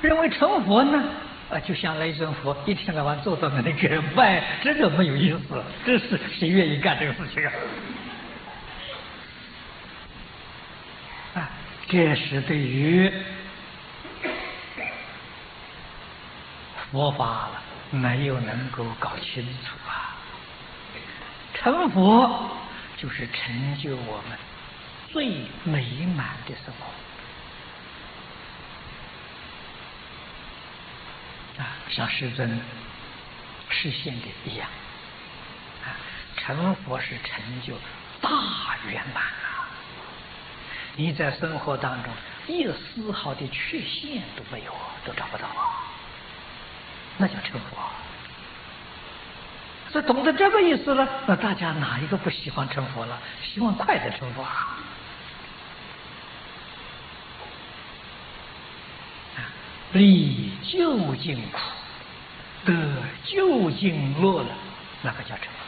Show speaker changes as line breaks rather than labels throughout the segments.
认为成佛呢，就像雷尊佛一天到晚坐在那里给人拜，这个没有意思，这是谁愿意干这个事情啊？这是对于佛法了没有能够搞清楚啊。成佛就是成就我们最美满的生活像世尊实现的一样成佛是成就大圆满你在生活当中一丝毫的缺陷都没有，都找不到那叫成佛所以懂得这个意思了，那大家哪一个不喜欢成佛了？希望快点成佛离究竟苦，得究竟乐了，那个叫成佛。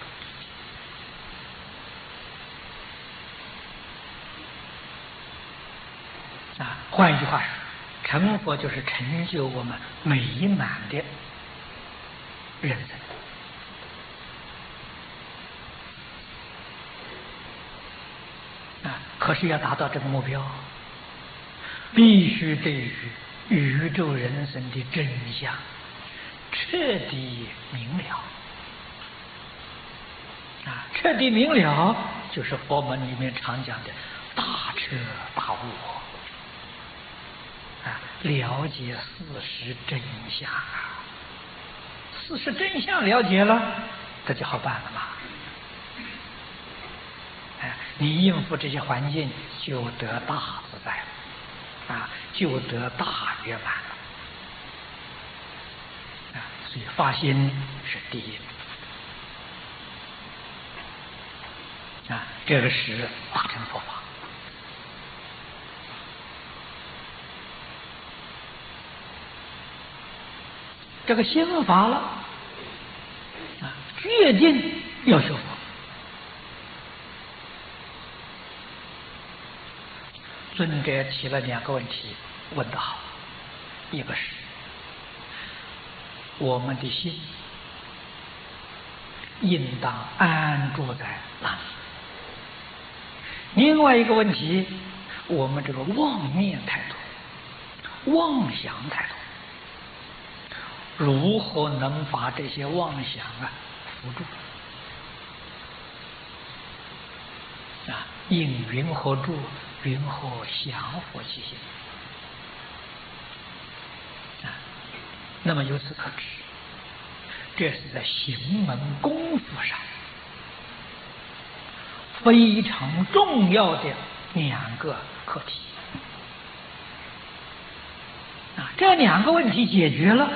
换一句话说，成佛就是成就我们美满的人生。可是要达到这个目标，必须对于宇宙人生的真相彻底明了。彻底明了，就是佛门里面常讲的大彻大悟。了解事实真相事实真相了解了，这就好办了嘛。你应付这些环境就得大自在了就得大圆满了所以发心是第一这个是大乘佛法。这个心法了决定要学佛。尊者提了2个问题，问得好。一个是我们的心应当安住在哪里？另外一个问题，我们这个妄念太多，妄想太多。如何能把这些妄想扶住应云何住？云何降伏其心那么由此可知，这是在行门功夫上非常重要的2个课题这2个问题解决了，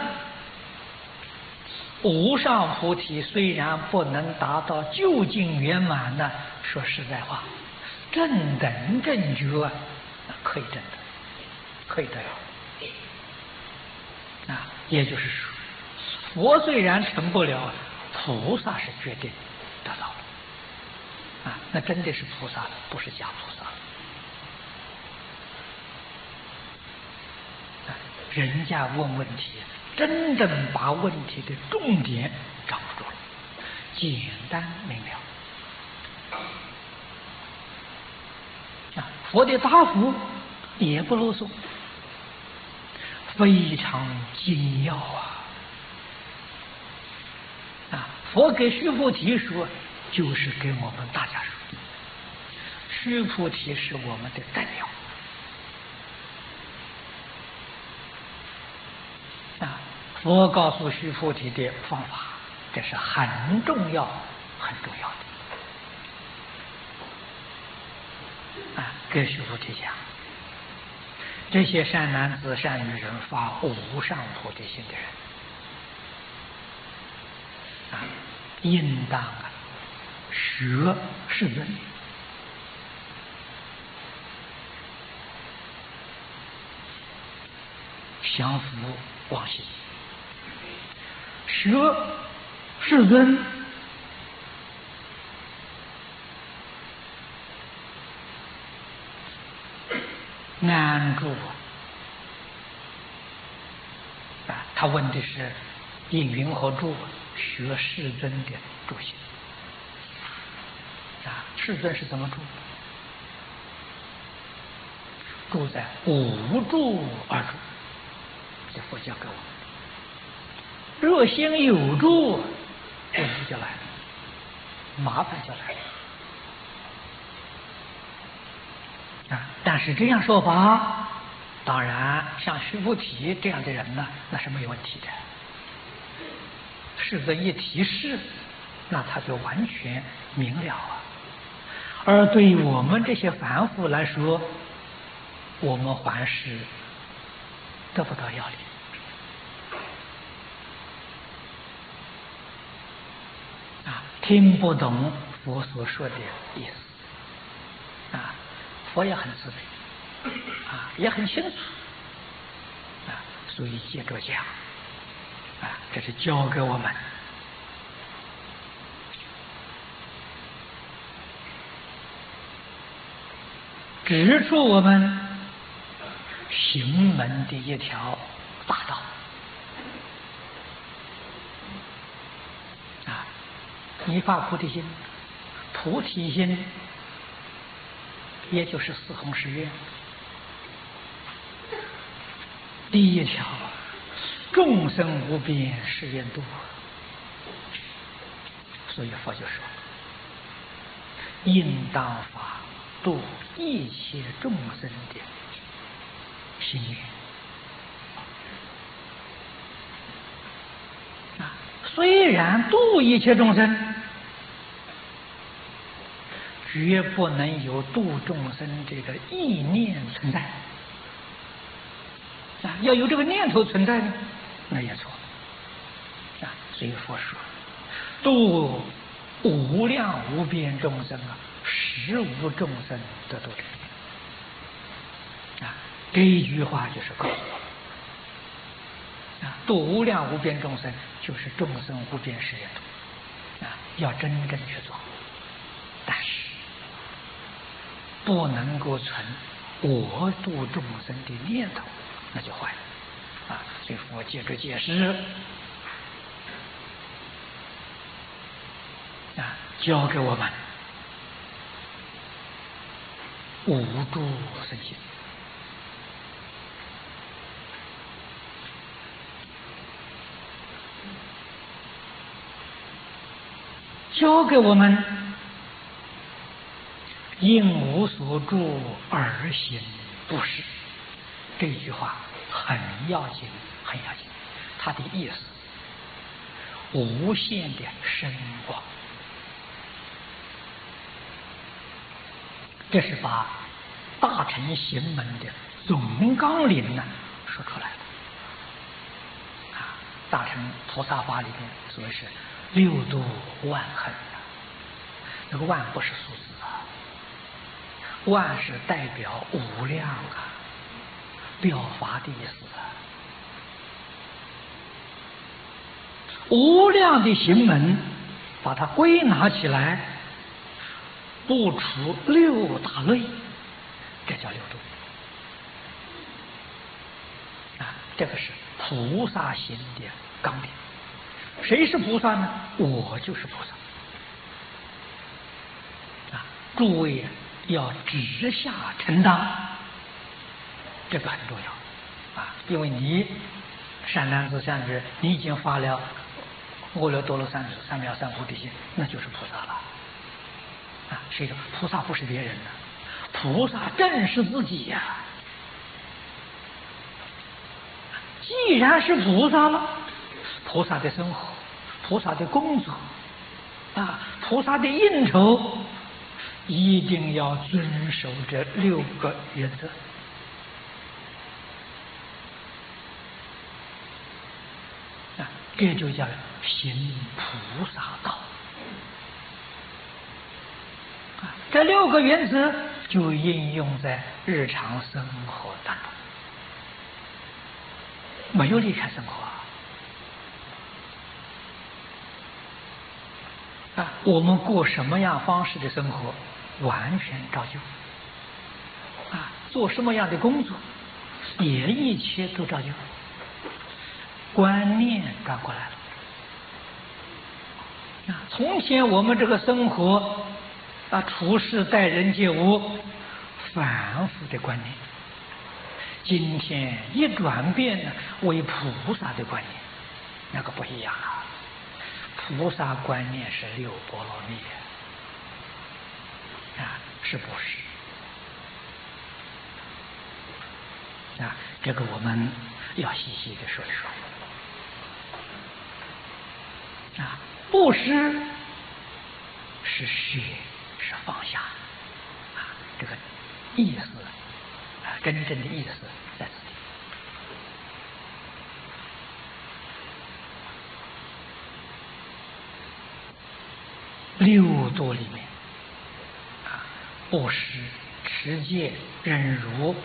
无上菩提虽然不能达到究竟圆满呢，说实在话，正等正觉可以证得，可以得到也就是说，佛虽然成不了，菩萨是决定得到了那真的是菩萨，不是假菩萨人家问问题，真正把问题的重点掌握住了，简单明了佛的答复也不啰嗦，非常精要佛给须菩提说，就是给我们大家说，须菩提是我们的代表佛告诉须菩提的方法，这是很重要很重要的给须菩提讲，这些善男子善女人发无上菩提心的人应当学世尊降伏妄心，学世尊安住他问的是应云何住学世尊的住行啊？世尊是怎么住？住在无住而住，这佛教给我们。若心有住，问题就来了，麻烦就来了啊！但是这样说法，当然像须菩提这样的人呢，那是没有问题的。世尊一提示，那他就完全明了啊。而对于我们这些凡夫来说，我们还是得不到要领啊，听不懂佛所说的意思啊。佛也很慈悲啊，也很清楚啊，所以接着讲啊，这是教给我们指出我们行门的一条大道啊！你发菩提心，菩提心也就是四弘誓愿。第一条，众生无边誓愿度，所以佛就说，应当发度一切众生的心愿啊。虽然度一切众生，绝不能有度众生这个意念存在啊。要有这个念头存在呢，那也错啊。所以佛说，度无量无边众生啊，实无众生得度啊。这一句话就是告诉我们啊，度无量无边众生就是众生无边誓愿度啊，要真正去做，但是不能够存我度众生的念头，那就坏了啊。所以佛接着解释啊，教给我们无住身心。教给我们应无所住而行布施，这句话很要紧，很要紧。它的意思，无限的深广，这是把大乘行门的总纲领呢说出来了啊。大乘菩萨法里面所谓是六度万恒啊，这个万不是数字啊，万是代表无量啊，表法的意思啊。无量的行门，把它归纳起来，不除六大类，这叫六度啊。这个是菩萨行的纲领。谁是菩萨呢？我就是菩萨啊！诸位要直下承担，这个很重要啊！因为你善男子善女，你已经发了阿耨多罗三藐三菩提心，那就是菩萨了啊！谁说菩萨不是别人呢？菩萨正是自己呀！既然是菩萨了，菩萨的生活，菩萨的工作啊，菩萨的应酬，一定要遵守这六个原则啊，这就叫行菩萨道啊。这六个原则就应用在日常生活当中，没有离开生活啊，我们过什么样方式的生活，完全照旧啊，做什么样的工作，也一切都照旧观念转过来了。从前我们这个生活处事待人接物反复的观念，今天一转变呢，为菩萨的观念，那个不一样啊！菩萨观念是六波罗蜜是布施这个我们要细细的说一说布施是舍，是放下这个意思真正的意思在此地。六度里面布施、持戒、忍辱、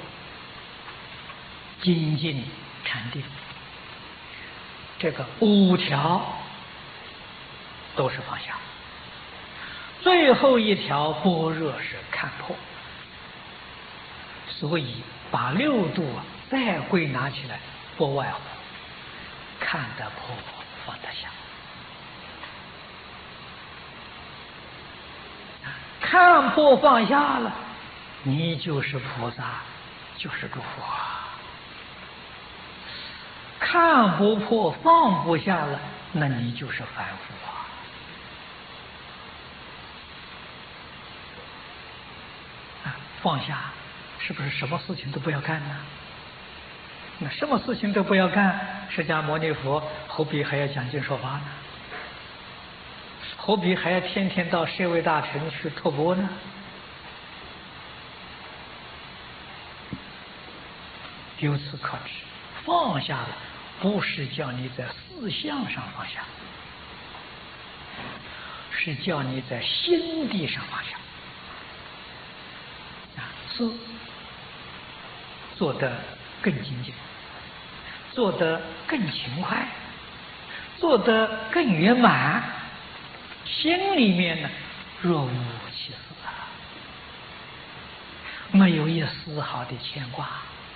精进、禅定，这个5条都是放下。最后一条般若是看破，所以把六度再归纳起来，不外乎看得破，放得下。看破放下了，你就是菩萨，就是诸佛。看不破放不下了，那你就是凡夫放下是不是什么事情都不要干呢？那什么事情都不要干，释迦牟尼佛何必还要讲经说法呢？何必还要天天到舍卫大城去托钵呢？由此可知，放下了不是叫你在思想上放下，是叫你在心地上放下。做得更精进，做得更勤快，做得更圆满，心里面呢若无其事没有一丝毫的牵挂，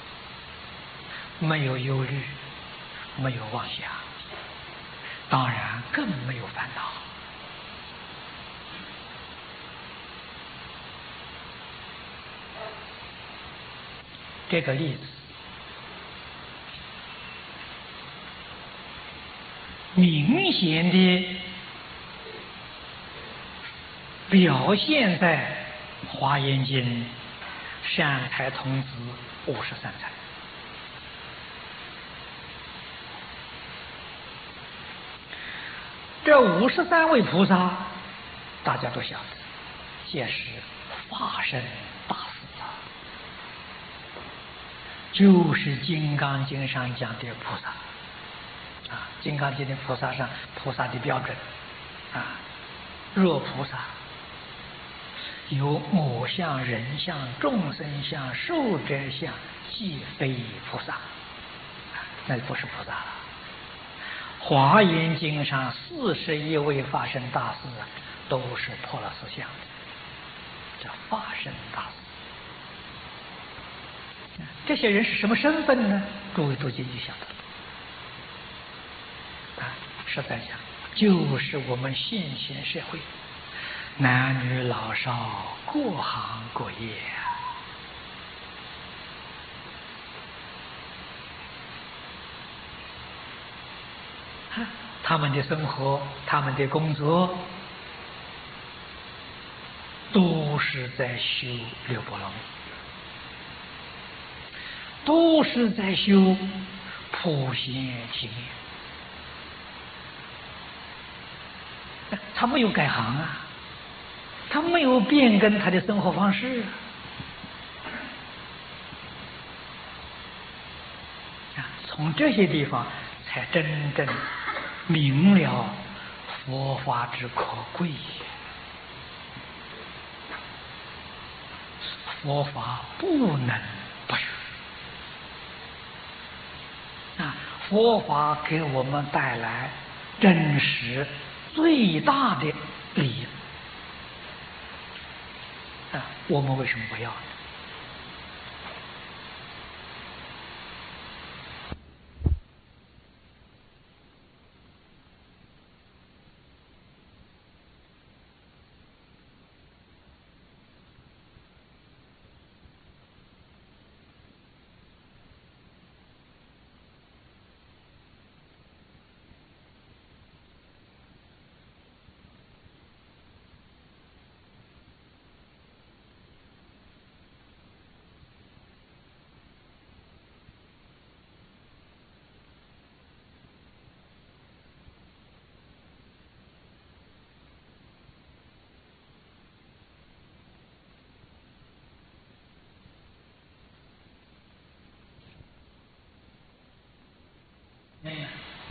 没有忧虑，没有妄想，当然更没有烦恼。这个例子明显的表现在《华严经》善财童子53参。这53位菩萨，大家都晓得，皆是法身大士就是《金刚经》上讲的菩萨《金刚经》的菩萨上菩萨的标准若菩萨有我相、人相、众生相、寿者相，即非菩萨那就不是菩萨了。《华严经》上41位法身大士都是破了4相，叫法身大士。这些人是什么身份呢？诸位读经就晓得实在讲，就是我们现行社会男女老少各行各业他们的生活，他们的工作，都是在修六波罗蜜，都是在修普贤行愿。他没有改行他没有变更他的生活方式从这些地方才真正明了佛法之可贵。佛法不能不学佛法给我们带来真实最大的利益我们为什么不要呢？ 嗯。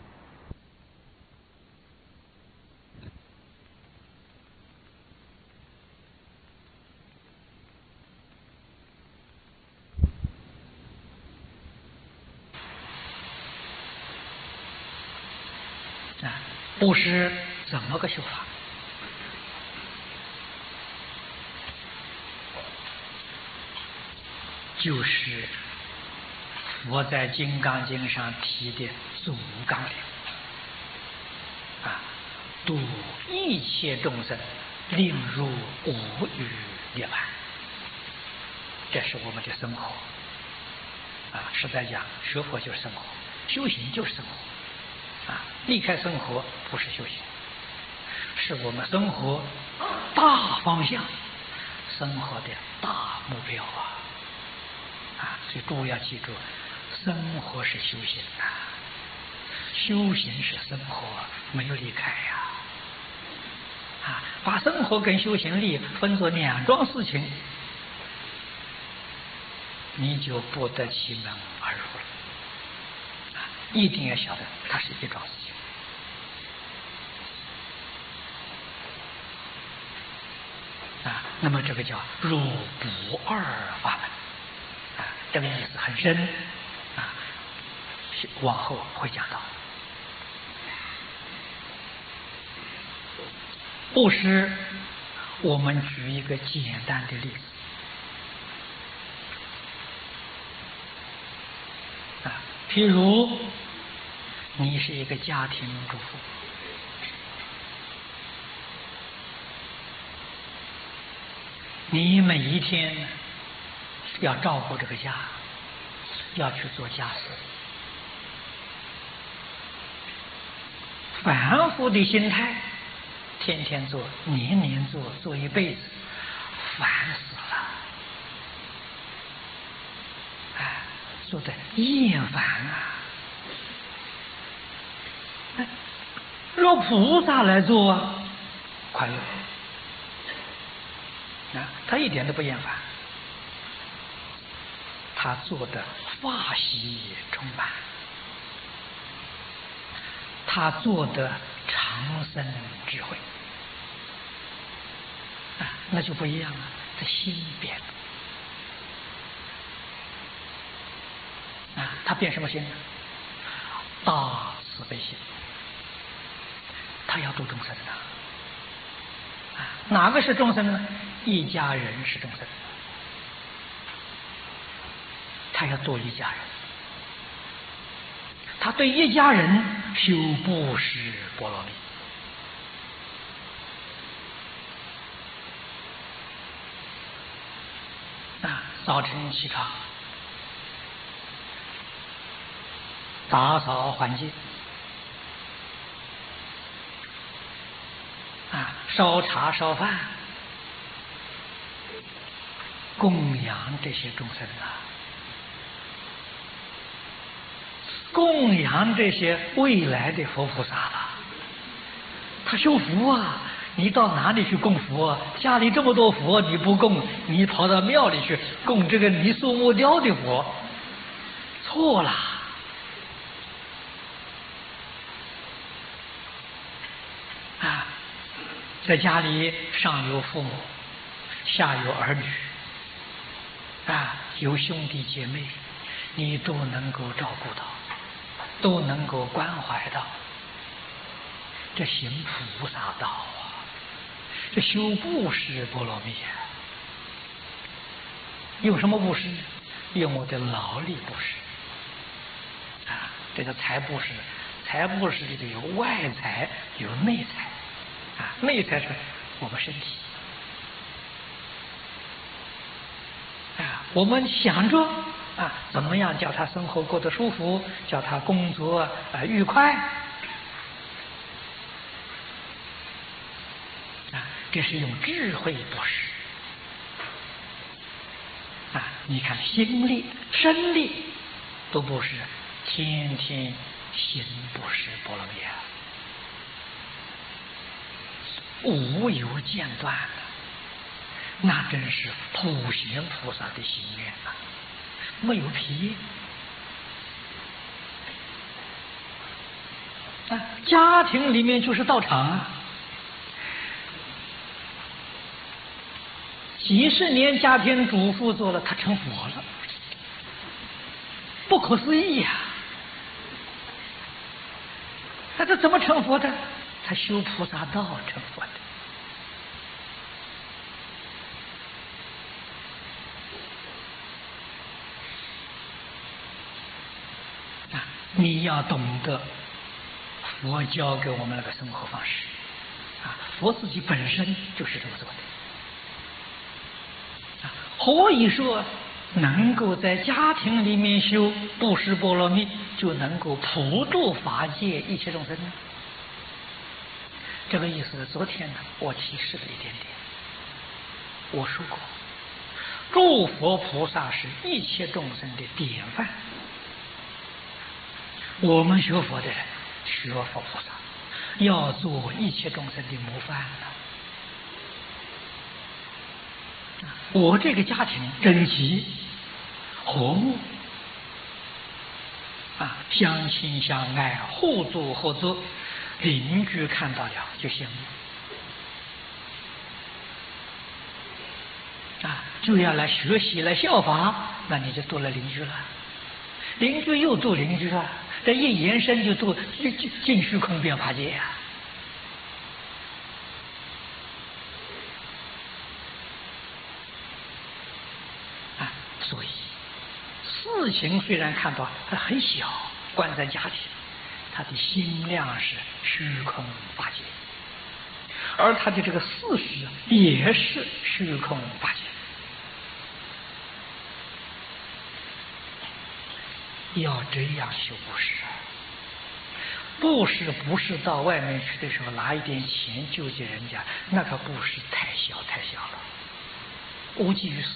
布施怎么个修法？就是佛在《金刚经》上提的总纲领度一切众生，令入无余涅槃。这是我们的生活实在讲，学佛就是生活，修行就是生活离开生活不是修行，是我们生活大方向、生活的大目标所以诸位要记住，生活是修行修行是生活，没有离开把生活跟修行力分作两桩事情，你就不得其门而入了一定要晓得，它是一桩事情那么这个叫入不二法门这个意思很深往后会讲到。布施，我们举一个简单的例子譬如你是一个家庭主妇，你每一天要照顾这个家，要去做家事，反复的心态，天天做，年年做，做一辈子，烦死了做的厌烦若菩萨来做快乐他一点都不厌烦，他做的法喜充满，他做的长生智慧那就不一样了，这心变了他变什么心呢？大慈悲心，他要度众生哪个是众生呢？一家人是众生，他要度一家人，他对一家人修布施波罗蜜早晨起床打扫环境烧茶烧饭，供养这些众生供养这些未来的佛菩萨他修福你到哪里去供佛家里这么多佛你不供，你跑到庙里去供这个泥塑木雕的佛，错了在家里上有父母，下有儿女有兄弟姐妹，你都能够照顾到，都能够关怀到，这行菩萨道这修布施波罗蜜用什么布施？用我的劳力布施这个财布施，财布施里头有外财有内财内财是我们身体我们想着怎么样叫他生活过得舒服，叫他工作愉快这是用智慧布施你看心力身力都布施，天天行布施波罗蜜无有间断那真是普贤菩萨的心愿没有疲家庭里面就是道场啊，几十年家庭主妇做了，他成佛了，不可思议呀！那他怎么成佛的？他修菩萨道成佛的。你要懂得佛教给我们那个生活方式佛自己本身就是这么做的所以说能够在家庭里面修布施波罗蜜，就能够普度法界一切众生呢。这个意思，昨天呢我提示了一点点。我说过，诸佛菩萨是一切众生的典范。我们学佛的人，学佛菩萨，要做一切众生的模范我这个家庭整齐和睦相亲相爱，互助合作，邻居看到了就羡慕就要来学习来效法，那你就多了邻居了，邻居又度邻居了，这一延伸就度尽虚空变法界所以事情虽然看到它很小，关在家庭，他的心量是虚空法界，而他的这个事实也是虚空法界。要这样修布施，布施不是到外面去的时候拿一点钱救济人家，那个布施太小了，无济于事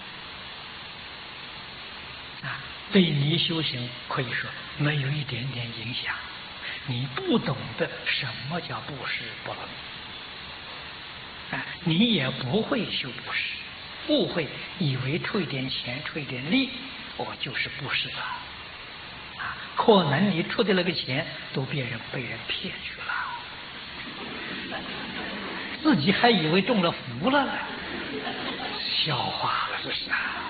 对你修行可以说没有一点点影响。你不懂得什么叫布施波罗蜜你也不会修布施，误会以为出一点钱出一点力就是布施了可能你出的那个钱都被人骗去了，自己还以为中了福了呢，笑话了这是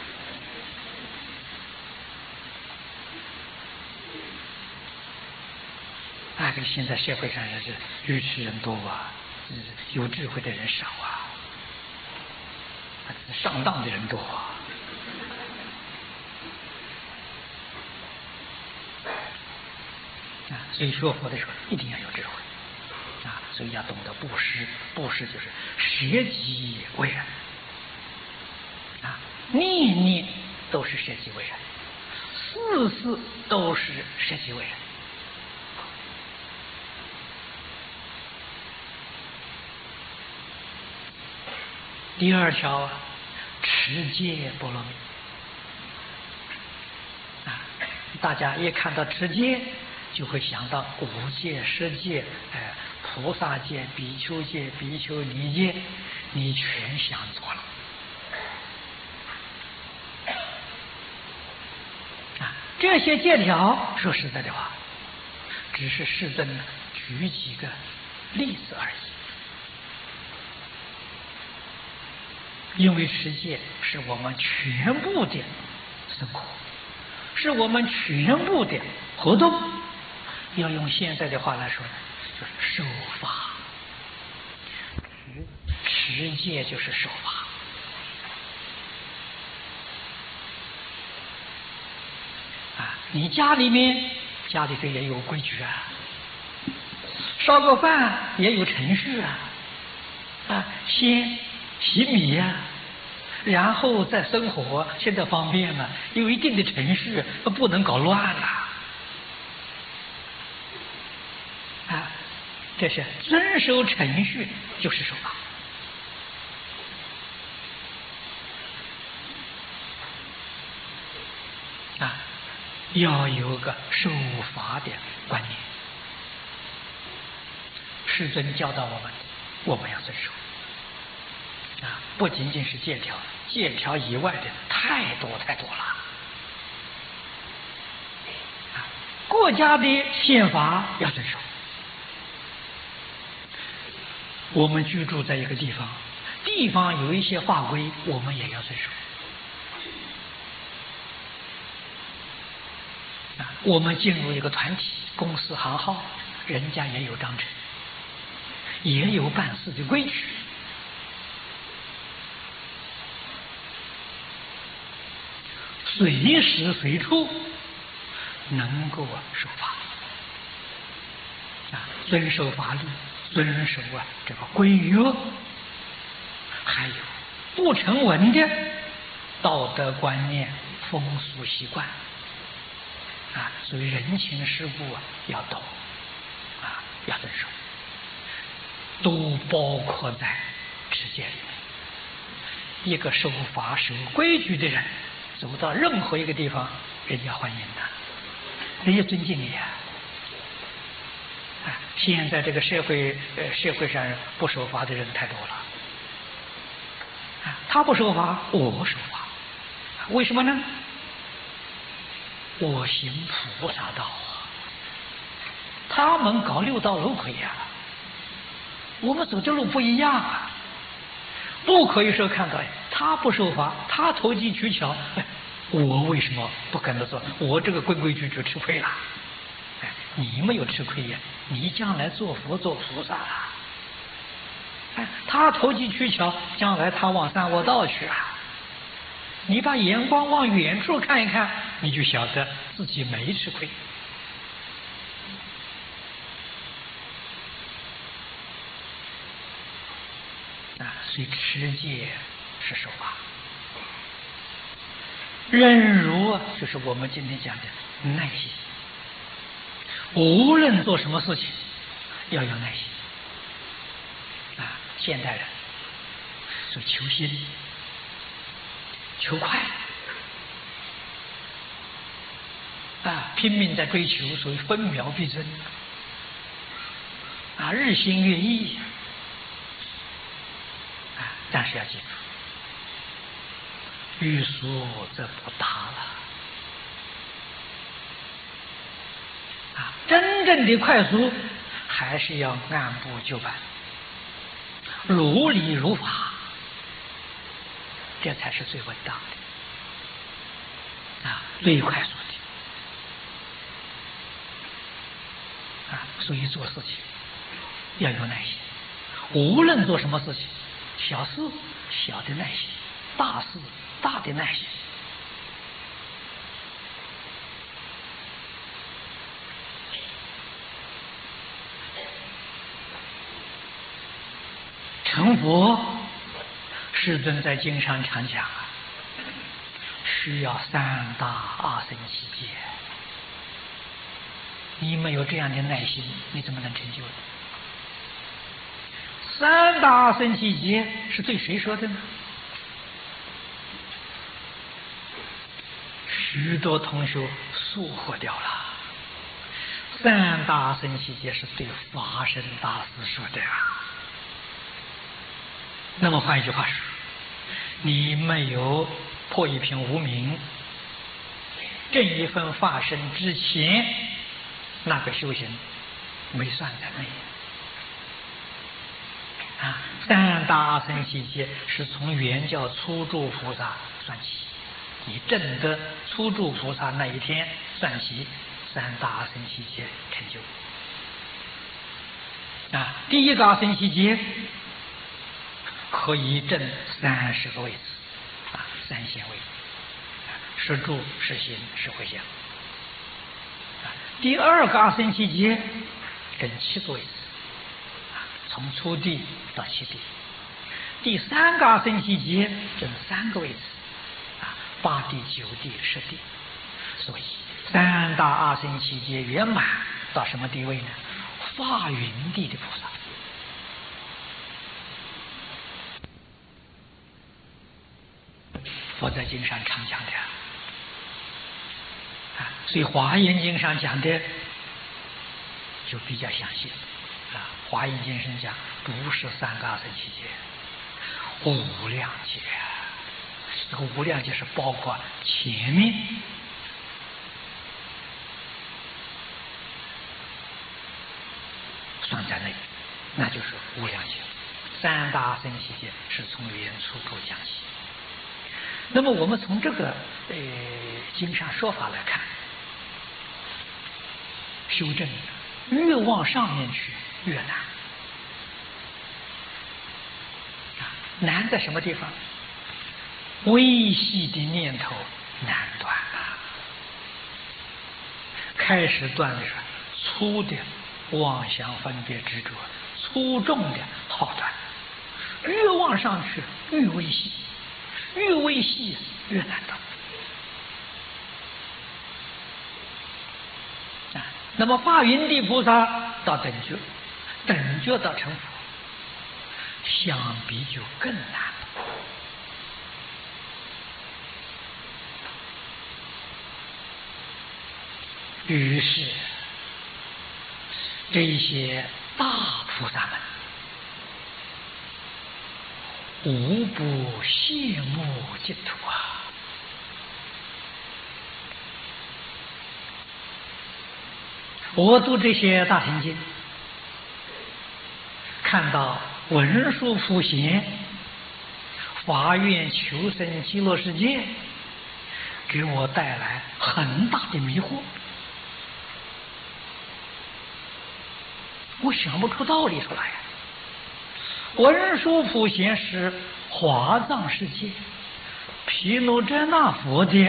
这个现在社会上也是愚痴人多有智慧的人少上当的人多所以学佛的时候一定要有智慧所以要懂得布施，布施就是舍己为人念念都是舍己为人，事事都是舍己为人。第二条持戒波罗蜜大家一看到持戒就会想到五戒、十戒、菩萨戒、比丘戒、比丘尼戒，你全想错了这些戒条说实在的话，只是世尊举几个例子而已。因为持戒是我们全部的生活，是我们全部的活动。要用现在的话来说呢，就是守法。持戒就是守法。你家里头也有规矩烧个饭也有程序先洗米然后再生火，现在方便了，有一定的程序，不能搞乱这是遵守程序就是守法要有个守法的观念。世尊教导我们要遵守不仅仅是戒条，戒条以外的太多了国家的宪法要遵守我们居住在一个地方，地方有一些法规，我们也要遵守。我们进入一个团体、公司、行号，人家也有章程，也有办事的规矩。随时随处能够守法遵守法律，遵守这个规约，还有不成文的道德观念、风俗习惯所以人情世故要懂要遵守，都包括在持戒里面。一个守法守规矩的人，走到任何一个地方，人家欢迎他，人家尊敬你现在这个社会上不守法的人太多了他不守法，我守法，为什么呢？我行菩萨道他们搞六道轮回我们走的路不一样不可以说看到他不守法，他投机取巧，我为什么不跟他做？我这个规规矩矩吃亏了。你没有吃亏你将来做佛做菩萨了。他投机取巧，将来他往三恶道去你把眼光往远处看一看，你就晓得自己没吃亏。所以持戒是守法。忍辱就是我们今天讲的耐心，无论做什么事情要有耐心现代人所求新求快拼命在追求，所以分秒必争日新月异但是要记住，欲速则不达了真正的快速还是要按部就班，如理如法，这才是最稳当的最快速的所以做事情要有耐心，无论做什么事情，小事小的耐心，大事大的耐心。成佛，世尊在经上常讲需要三大阿僧祇劫。你没有这样的耐心，你怎么能成就呢？三大阿僧祇劫是对谁说的呢？许多同学疏忽掉了。三大阿僧祇劫是对法身大师说的那么换一句话说，你没有破一品无明，这一份法身之前，那个修行没算在内三大阿僧祇劫是从原教初住菩萨算起，你证得初住菩萨那一天算起，三大阿僧祇劫成就第一个阿僧祇劫可以证30个位置三贤位，是住是行是回向第二个阿僧祇劫证7个位置，从初地到7地。第三个阿僧祇劫证3个位置8地、9地、10地。所以三大阿僧祇劫圆满到什么地位呢？法云地的菩萨。佛在经上常讲的所以华严经上讲的就比较详细华严经上讲不是三个阿僧祇劫，无量劫这个无量劫是包括前面算在内，那就是无量劫三大僧祇戒是从原初度讲起。那么我们从这个经上说法来看，修正越往上面去越难。难在什么地方？微细的念头难断啊！开始断的是粗的妄想分别执着，粗重的好断，越往上去越微细，越微细越难断。那么发云地菩萨到等觉，等觉到成佛，相比就更难。于是这些大菩萨们无不羡慕净土啊！我读这些大乘经，看到文殊普贤发愿求生极乐世界，给我带来很大的迷惑。我想不出道理出来呀！文殊普贤是华藏世界毗卢遮那佛的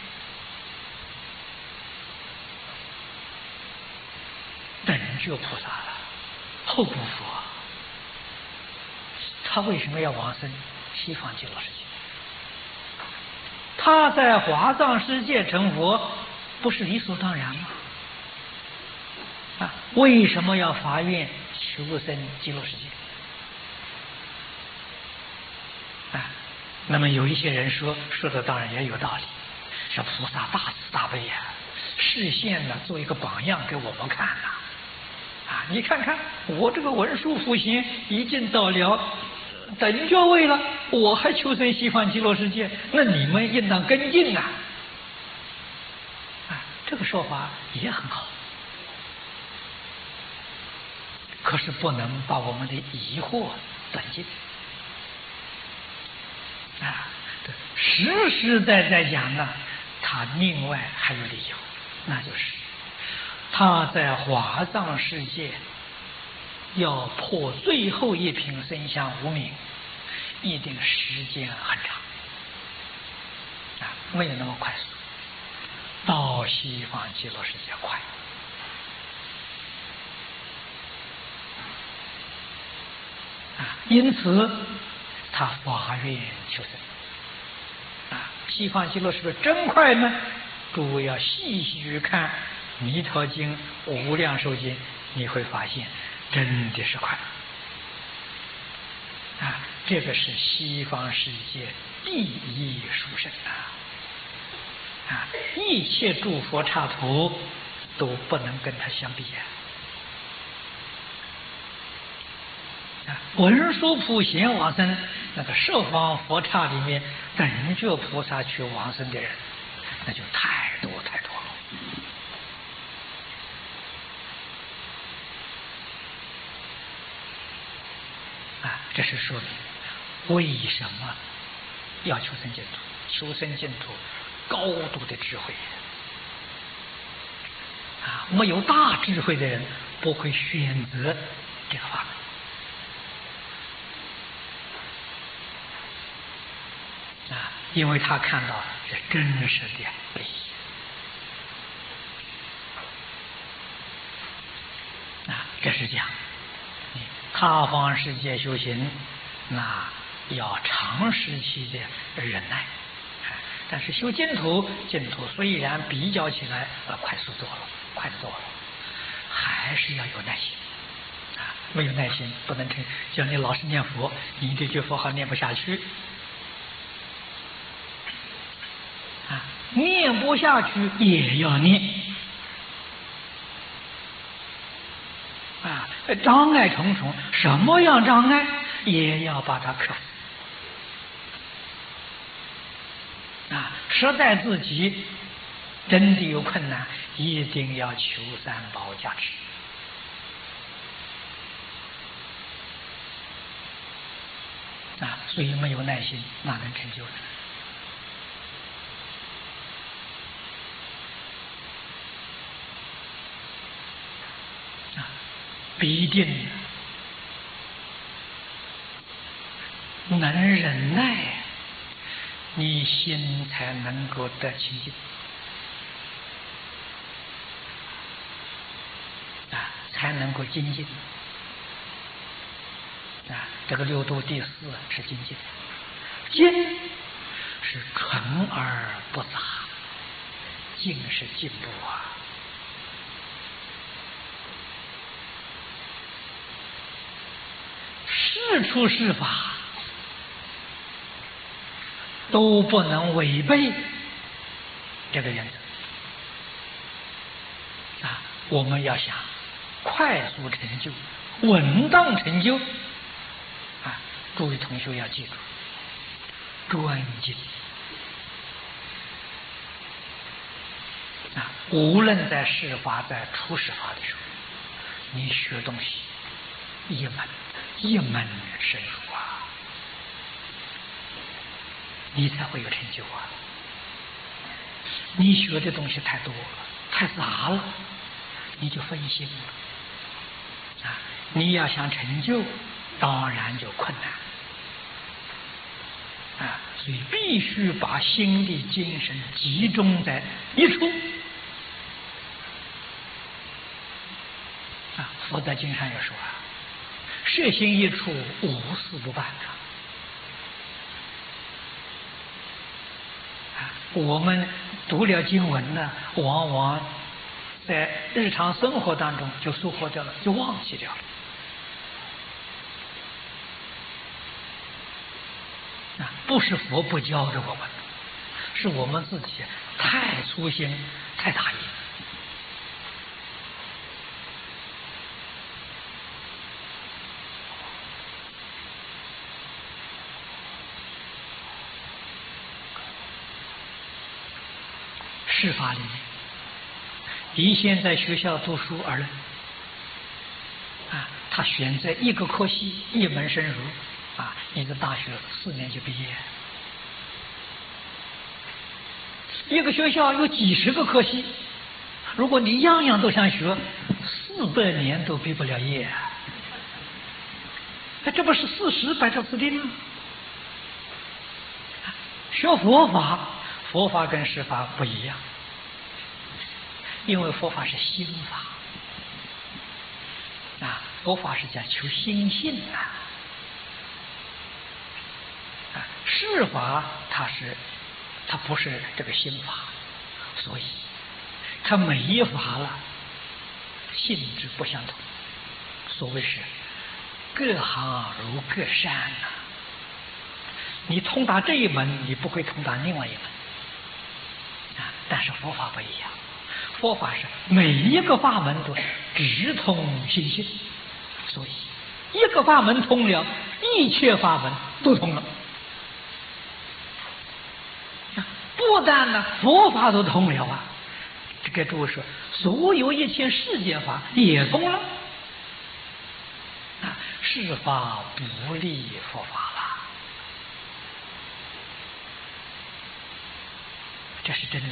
等觉菩萨了，后古佛，他为什么要往生西方极乐世界？他在华藏世界成佛，不是理所当然吗？为什么要发愿求生极乐世界？那么有一些人说的当然也有道理，说菩萨大慈大悲呀，示现了做一个榜样给我们看呐。你看看我这个文殊普贤已经到了等觉位了，我还求生西方极乐世界，那你们应当跟进呐。这个说法也很好。可是不能把我们的疑惑断尽实实在在讲呢，他另外还有理由，那就是他在华藏世界要破最后一品生相无明，一定时间很长没有那么快速，到西方极乐世界快。因此他发愿求生西方极乐是不是真快呢？诸位要细细去看《弥陀经》《无量寿经》，你会发现真的是快这个是西方世界第一殊胜一切诸佛刹土都不能跟他相比文殊普贤往生，那个十方佛刹里面等觉菩萨去往生的人，那就太多太多了这是说明为什么要求生净土。求生净土高度的智慧没有大智慧的人不会选择这个法门因为他看到是真实的利益这是讲他方世界修行，那要长时期的忍耐但是修净土虽然比较起来快速多了，快得多了，还是要有耐心没有耐心不能成。叫你老是念佛，你这句佛号念不下去念不下去也要念障碍重重，什么样障碍也要把它克服实在自己真的有困难，一定要求三宝加持所以没有耐心，哪能成就呢？必定能忍耐，你心才能够得清净才能够精进这个六度第四是精进，精是纯而不杂，进是进步事出事法都不能违背这个原则我们要想快速成就、稳当成就诸位同学要记住，专精无论在事法、在出事法的时候，你学东西一门深入你才会有成就你学的东西太多了，太杂了，你就分心了你要想成就，当然就困难所以必须把心力、精神集中在一处佛在经上也说摄心一处，无事不办我们读了经文呢，往往在日常生活当中就疏忽掉了，就忘记掉了不是佛不教着我们，是我们自己太粗心、太大意。事法里面，以现在学校读书而论他选择一个科系，一门深入你的大学4年就毕业。一个学校有几十个科系，如果你样样都想学，400年都毕不了业这不是事实摆在此地吗？学佛法，佛法跟事法不一样，因为佛法是心法佛法是讲求心性事法它不是这个心法，所以它每一法了性质不相同。所谓是各行如各山你通达这一门，你不会通达另外一门但是佛法不一样，佛法是每一个法门都是直通心性，所以一个法门通了，一切法门都通了。不但呢佛法都通了这个诸位说，所有一切世间法也通了事法不立佛法了，这是真理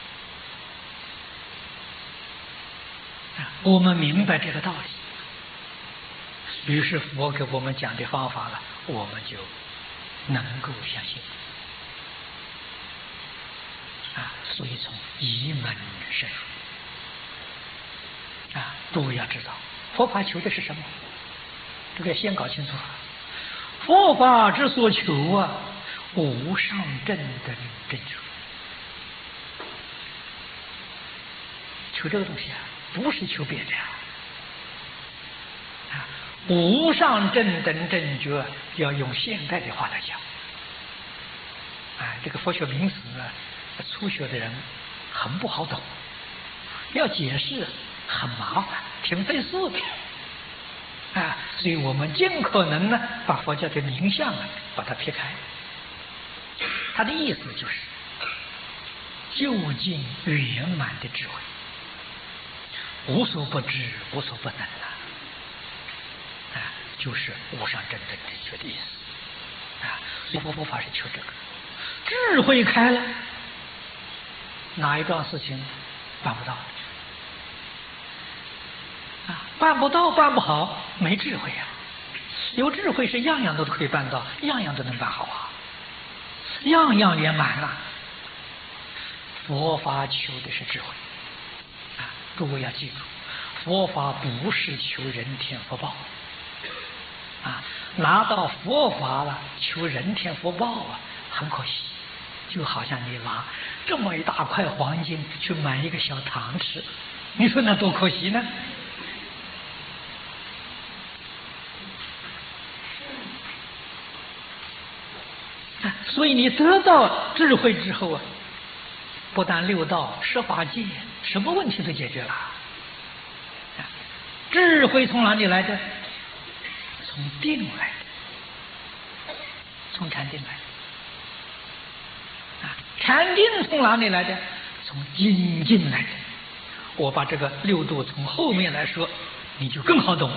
我们明白这个道理，于是佛给我们讲的方法了，我们就能够相信所以从一门深入诸位要知道佛法求的是什么，这个先搞清楚佛法之所求无上正等正觉，求这个东西不是求别的无上正等正觉要用现代的话来讲这个佛学名词初学的人很不好懂，要解释很麻烦，挺费事的所以我们尽可能呢把佛教的名相把它撇开，它的意思就是究竟圆满的智慧，无所不知，无所不能就是无上正等正觉的意思所以佛法是求这个，智慧开了，哪一桩事情办不到？办不到，办不好，没智慧啊！有智慧是样样都可以办到，样样都能办好啊，样样圆满啊！佛法求的是智慧诸位要记住，佛法不是求人天福报拿到佛法了，求人天福报很可惜。就好像你拿这么一大块黄金去买一个小糖吃，你说那多可惜呢？所以你得到智慧之后不但六道十法界什么问题都解决了。智慧从哪里来的？从定来的，从禅定来的。禅定从哪里来的？从精进来的。我把这个六度从后面来说，你就更好懂。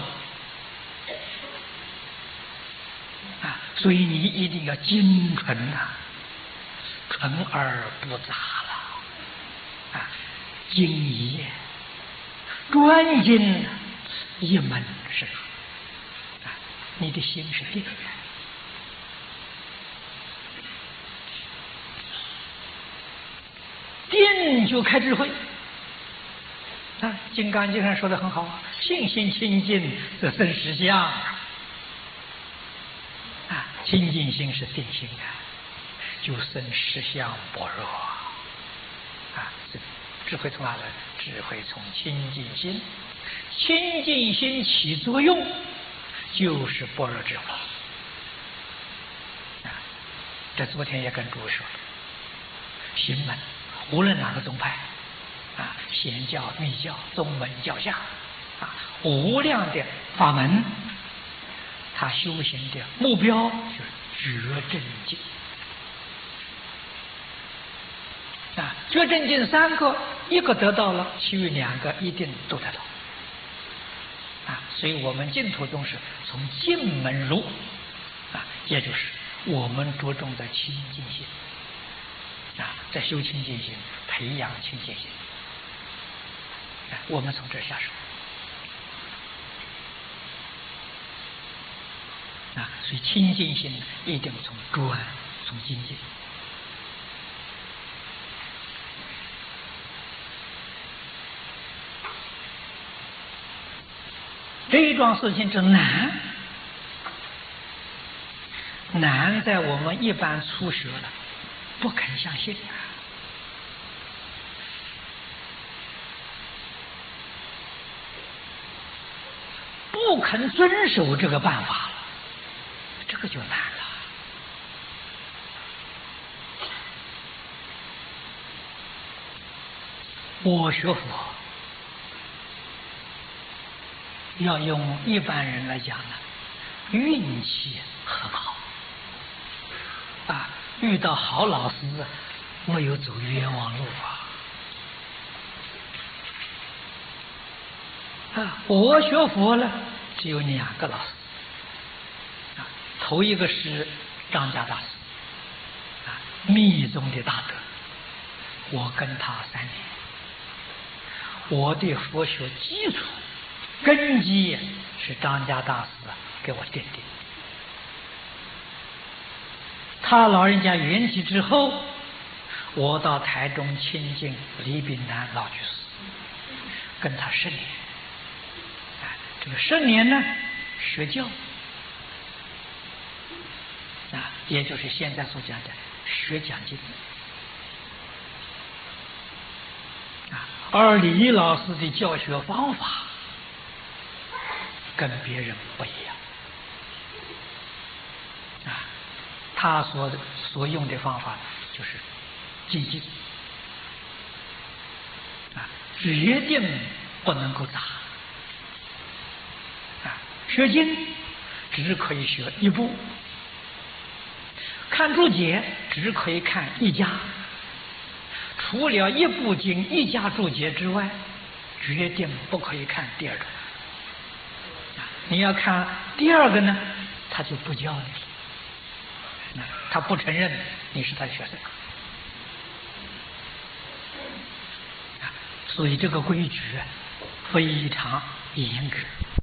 所以你一定要精纯纯而不杂了精一专精一门深入你的心是定的。定就开智慧金刚经上说的很好信心清净则生实相清净心是定心就生实相般若智慧从哪来？智慧从清净心，清净心起作用就是般若智慧这昨天也跟诸位说了，行门无论哪个宗派显教、密教、宗门、教下无量的法门，他修行的目标就是觉正境觉正境三个，一个得到了，其余两个一定都得到所以我们净土宗是从净门入也就是我们着重在清净心在修清净心，培养清净心我们从这下手所以清净心一定从专，从精进这一桩事情之难在我们一般初学了不肯相信不肯遵守这个办法了，这个就难了。我学佛要用一般人来讲呢，运气很好遇到好老师没有走冤枉路我学佛了只有两个老师头一个是张家大师密宗的大德，我跟他3年，我对佛学基础根基是张家大师给我奠定。他老人家圆寂之后，我到台中亲近李炳南老居士，跟他10年。这个10年呢，学教也就是现在所讲的学讲经而李老师的教学方法跟别人不一样他所用的方法就是精进决定不能够杂学经只可以学一部，看注解只可以看一家，除了一部经一家注解之外，决定不可以看第二个。你要看第二个呢，他就不教你了。 他不承认你是他的学生。所以这个规矩非常严格。